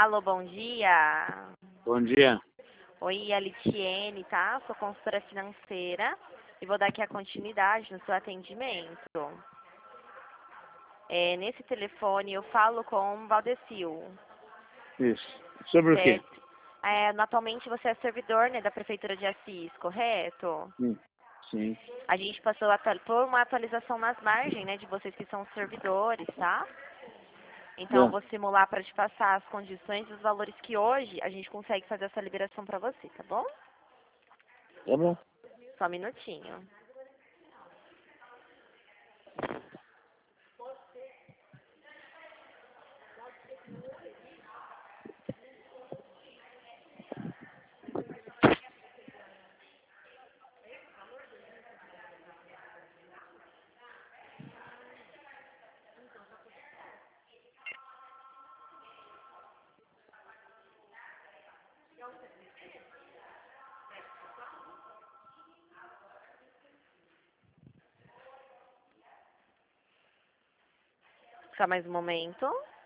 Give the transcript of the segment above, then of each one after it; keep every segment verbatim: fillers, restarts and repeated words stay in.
Alô, bom dia. Bom dia. Oi, a Litiene, tá? Sou consultora financeira e vou dar aqui a continuidade no seu atendimento. É, nesse telefone eu falo com o Valdecil. Isso. Sobre o quê? Certo. É, atualmente você é servidor, né, da Prefeitura de Assis, correto? Sim. Sim. A gente passou atu- por uma atualização nas margens, né, de vocês que são servidores, tá? Então, eu É. vou simular para te passar as condições e os valores que hoje a gente consegue fazer essa liberação para você, tá bom? Tá bom. Só um minutinho. Só mais um momento.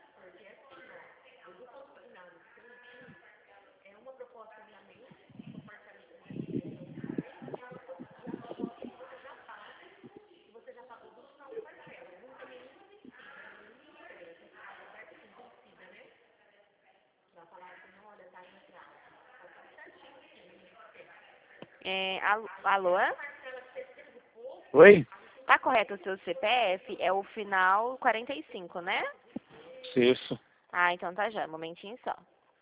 É, alô? alô? Oi? Tá correto o seu C P F? É o final quarenta e cinco, né? Isso. Ah, então tá já. Um momentinho só.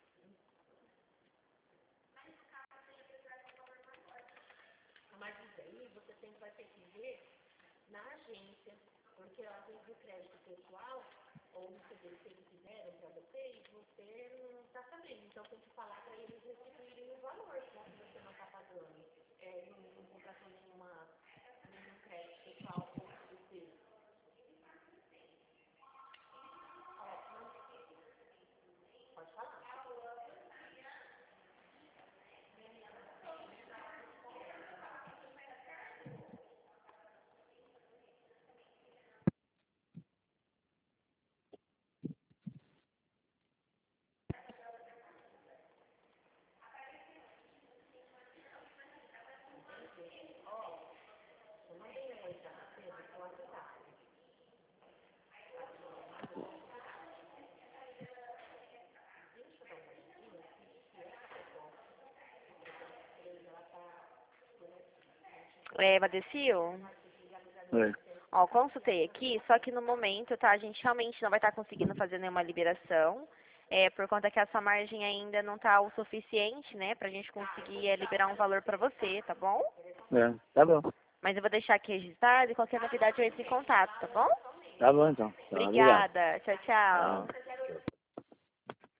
É, Vadecil? Oi. Ó, consultei aqui, só que no momento, tá, a gente realmente não vai estar conseguindo fazer nenhuma liberação, é, por conta que essa margem ainda não tá o suficiente, né, pra gente conseguir é, liberar um valor pra você, tá bom? É. Tá bom. Mas eu vou deixar aqui registrado e qualquer novidade eu entro em contato, tá bom? Tá bom então. Tá, obrigado. Obrigada. Tchau, tchau. Tchau.